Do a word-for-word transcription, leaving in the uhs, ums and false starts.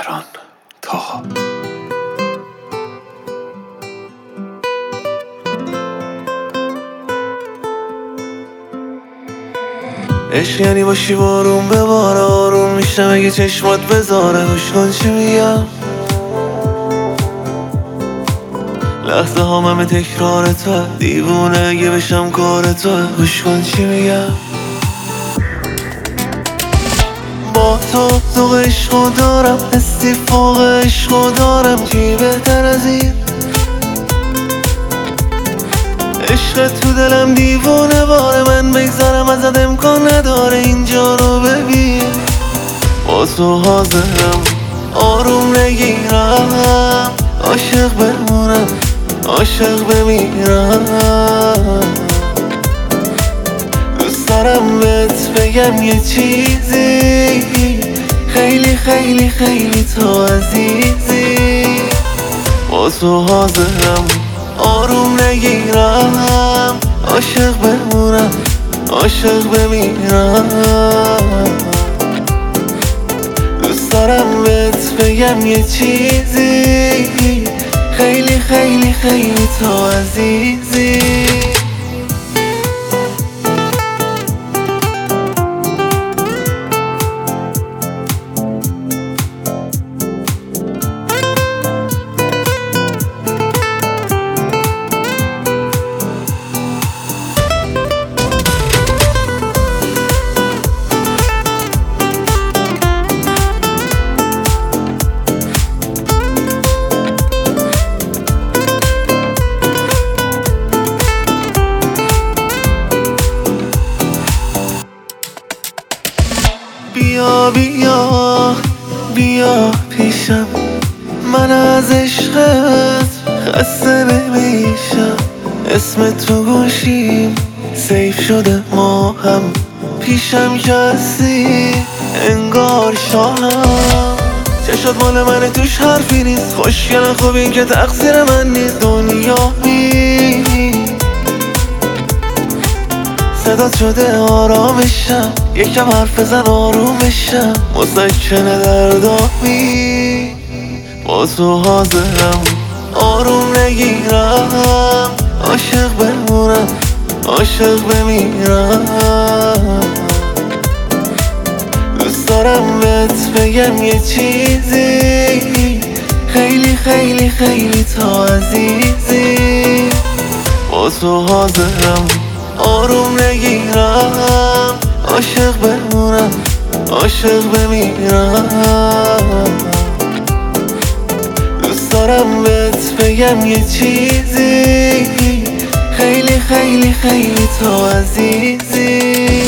تهران تا عشق یعنی باشی بارون به بار آروم میشم اگه چشمات بذاره گوش کن چی میگم. لحظه ها همه تکرار تو دیوونه اگه بشم کار تو گوش کن چی میگم. با تو ذوق عشقو دارم حسی فوق عشقو دارم چی بهتر از این. عشق تو دلم دیوونه باره من بگذارم ازت امکان نداره اینجا رو ببین. با تو حاضرم آروم نگیرم عاشق بمونم عاشق بمیرم. دوست دارم بهت بگم یه چیزی خیلی خیلی خیلی تو عزیزی. با تو حاضرم آروم نگیرم عاشق بمونم عاشق بمیرم. دوست دارم بهت بگم یه چیزی خیلی خیلی خیلی تو عزیزی. بیا بیا بیا پیشم من از عشقت خسته نمیشم. اسم تو گوشیم سیف شده ما هم پیشم کسی انگار شاهم. چشات مال من توش حرفی نیست خوشگل خوبی که تقصیر من نیست. دنیا می صدات شده آرامشم یکم حرف بزن آروم بشم مسکنه دردامی. با تو حاضرم آروم نگیرم عاشق بمونم عاشق بمیرم. دوست دارم بهت بگم یه چیزی خیلی خیلی خیلی تو عزیزی. با تو حاضرم آروم نگیرم عاشق بمونم عاشق بمیرم. دوست دارم بهت بگم یه چیزی خیلی خیلی خیلی تو عزیزی.